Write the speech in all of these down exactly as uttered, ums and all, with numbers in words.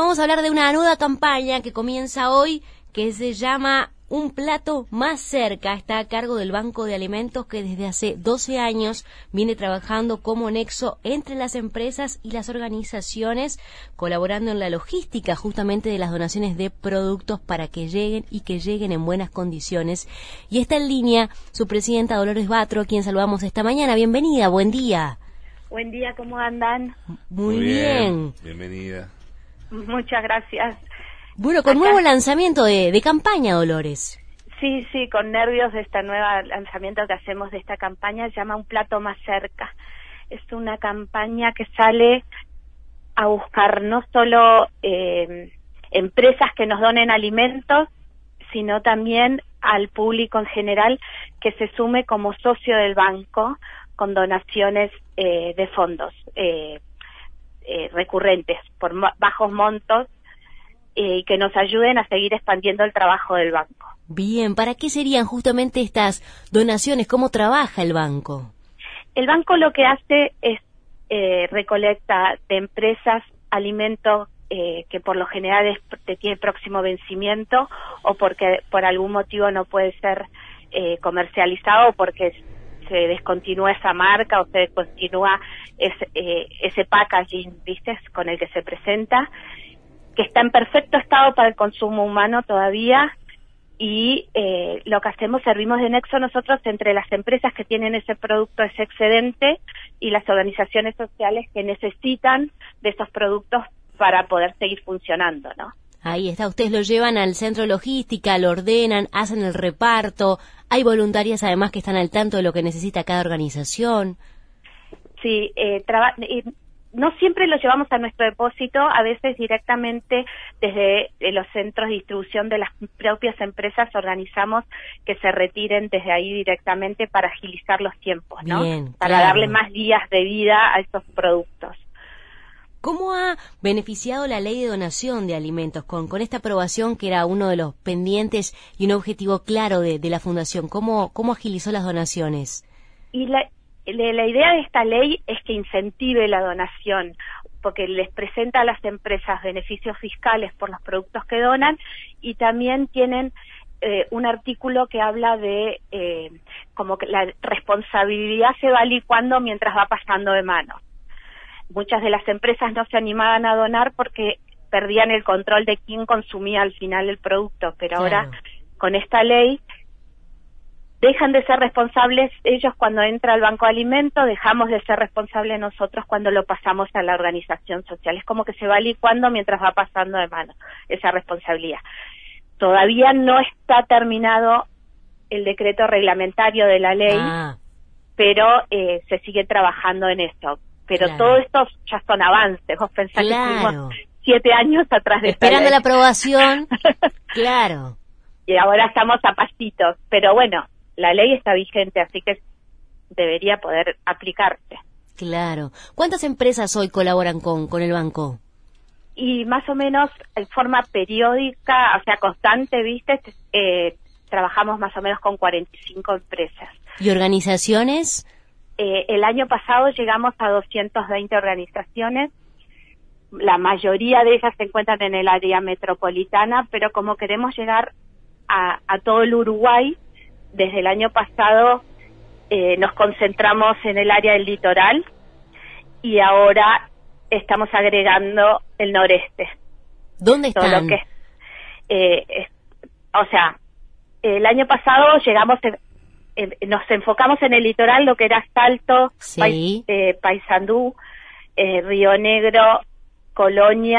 vamos a hablar de una nueva campaña que comienza hoy, que se llama Un plato más cerca. Está a cargo del Banco de Alimentos, que desde hace doce años viene trabajando como nexo entre las empresas y las organizaciones, colaborando en la logística justamente de las donaciones de productos para que lleguen y que lleguen en buenas condiciones. Y está en línea su presidenta Dolores Batro, a quien saludamos esta mañana. Bienvenida, buen día. Buen día, ¿cómo andan? Muy, Muy bien. bien. Bienvenida. Muchas gracias. Bueno, con Acá. nuevo lanzamiento de, de campaña, Dolores. Sí, sí, con nervios de este nuevo lanzamiento que hacemos de esta campaña, se llama Un plato más cerca. Es una campaña que sale a buscar no solo eh, empresas que nos donen alimentos, sino también al público en general que se sume como socio del banco con donaciones eh, de fondos eh, eh, recurrentes por bajos montos, y eh, que nos ayuden a seguir expandiendo el trabajo del banco. Bien, ¿para qué serían justamente estas donaciones? ¿Cómo trabaja el banco? El banco lo que hace es eh, recolecta de empresas alimentos eh, que por lo general es, te tiene próximo vencimiento, o porque por algún motivo no puede ser eh, comercializado, o porque se descontinúa esa marca o se descontinúa ese, eh, ese packaging, ¿viste?, con el que se presenta, que está en perfecto estado para el consumo humano todavía, y eh, lo que hacemos, servimos de nexo nosotros entre las empresas que tienen ese producto, ese excedente, y las organizaciones sociales que necesitan de esos productos para poder seguir funcionando, ¿no? Ahí está, ustedes lo llevan al centro de logística, lo ordenan, hacen el reparto, hay voluntarias además que están al tanto de lo que necesita cada organización. Sí, eh, traba eh, no siempre lo llevamos a nuestro depósito, a veces directamente desde eh, los centros de distribución de las propias empresas organizamos que se retiren desde ahí directamente para agilizar los tiempos, ¿no? Bien, para claro. darle más días de vida a estos productos. ¿Cómo ha beneficiado la ley de donación de alimentos con, con esta aprobación, que era uno de los pendientes y un objetivo claro de, de la Fundación? ¿Cómo, cómo agilizó las donaciones? Y la, la idea de esta ley es que incentive la donación, porque les presenta a las empresas beneficios fiscales por los productos que donan, y también tienen eh, un artículo que habla de eh, como que la responsabilidad se va licuando mientras va pasando de mano. Muchas de las empresas no se animaban a donar porque perdían el control de quién consumía al final el producto, pero claro, ahora con esta ley dejan de ser responsables ellos cuando entra al banco de alimentos, dejamos de ser responsables nosotros cuando lo pasamos a la organización social. Es como que se va licuando mientras va pasando de mano esa responsabilidad. Todavía no está terminado el decreto reglamentario de la ley, ah. pero eh, se sigue trabajando en esto. Pero claro, todo esto ya son avances. Vos pensás claro, que estuvimos siete años atrás de esperando esta la aprobación. Claro. Y ahora estamos a pasitos. Pero bueno, la ley está vigente, así que debería poder aplicarse. Claro. ¿Cuántas empresas hoy colaboran con, con el banco? Y más o menos en forma periódica, o sea, constante, ¿viste? Eh, trabajamos más o menos con cuarenta y cinco empresas. ¿Y organizaciones? Eh, el año pasado llegamos a doscientas veinte organizaciones. La mayoría de ellas se encuentran en el área metropolitana, pero como queremos llegar a, a todo el Uruguay, desde el año pasado eh, nos concentramos en el área del litoral, y ahora estamos agregando el noreste. ¿Dónde están? Todo lo que, eh, es, o sea, el año pasado llegamos... En, Eh, nos enfocamos en el litoral, lo que era Salto, sí, Pais, eh, Paysandú, eh, Río Negro, Colonia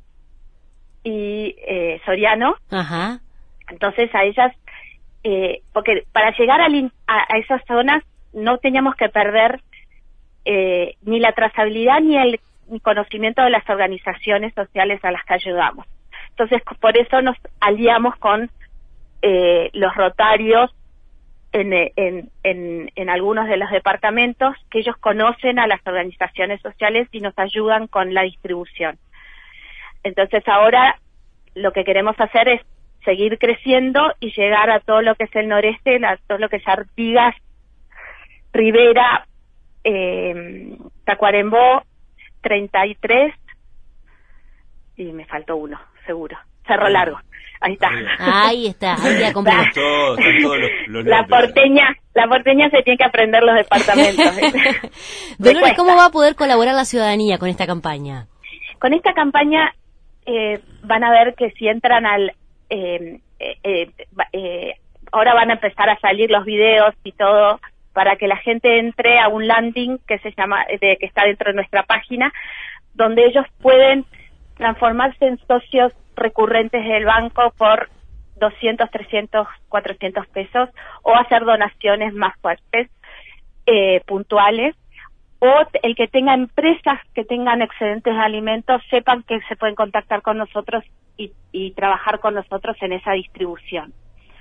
y eh, Soriano. Ajá. Entonces a ellas, eh, porque para llegar a, a, a esas zonas no teníamos que perder eh, ni la trazabilidad ni el conocimiento de las organizaciones sociales a las que ayudamos. Entonces por eso nos aliamos con eh, los rotarios En, en, en, en algunos de los departamentos, que ellos conocen a las organizaciones sociales y nos ayudan con la distribución. Entonces ahora lo que queremos hacer es seguir creciendo y llegar a todo lo que es el noreste, a todo lo que es Artigas, Rivera, eh, Tacuarembó, treinta y tres, y me faltó uno, seguro. Cerro Largo, ahí está. Ahí está, ahí ya completo. Todos, están todos los, los La nombres. porteña, la porteña se tiene que aprender los departamentos. Dolores, ¿cómo va a poder colaborar la ciudadanía con esta campaña? Con esta campaña eh, van a ver que si entran al... Eh, eh, eh, eh, ahora van a empezar a salir los videos y todo para que la gente entre a un landing que se llama, de, que está dentro de nuestra página, donde ellos pueden transformarse en socios recurrentes del banco por doscientos, trescientos, cuatrocientos pesos o hacer donaciones más fuertes, eh, puntuales, o el que tenga empresas que tengan excedentes de alimentos sepan que se pueden contactar con nosotros y, y trabajar con nosotros en esa distribución.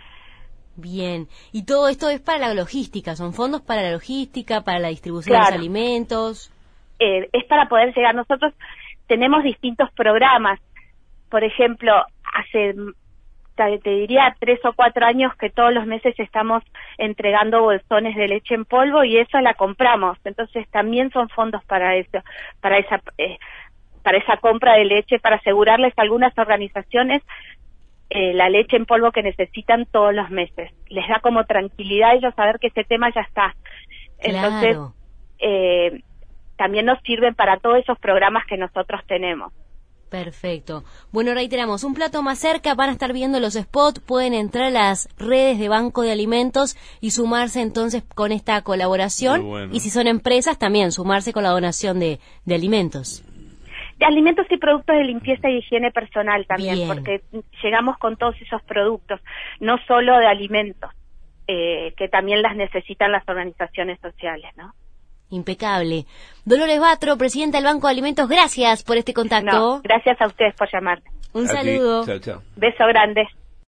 Bien, y todo esto es para la logística, son fondos para la logística, para la distribución Claro. de los alimentos. Eh, es para poder llegar. Nosotros tenemos distintos programas. Por ejemplo, hace, te, te diría, tres o cuatro años que todos los meses estamos entregando bolsones de leche en polvo y eso la compramos. Entonces también son fondos para eso, para esa, eh, para esa compra de leche, para asegurarles a algunas organizaciones eh, la leche en polvo que necesitan todos los meses. Les da como tranquilidad a ellos saber que ese tema ya está. Entonces, Claro. eh, también nos sirven para todos esos programas que nosotros tenemos. Perfecto. Bueno, reiteramos, un plato más cerca, van a estar viendo los spots, pueden entrar a las redes de Banco de Alimentos y sumarse entonces con esta colaboración. Muy bueno. Y si son empresas, también sumarse con la donación de, de alimentos. De alimentos y productos de limpieza y higiene personal también, Bien. porque llegamos con todos esos productos, no solo de alimentos, eh, que también las necesitan las organizaciones sociales, ¿no? Impecable. Dolores Batro, presidenta del Banco de Alimentos, gracias por este contacto. No, gracias a ustedes por llamarme. Un A ti. saludo. Chao, chao. Beso grande.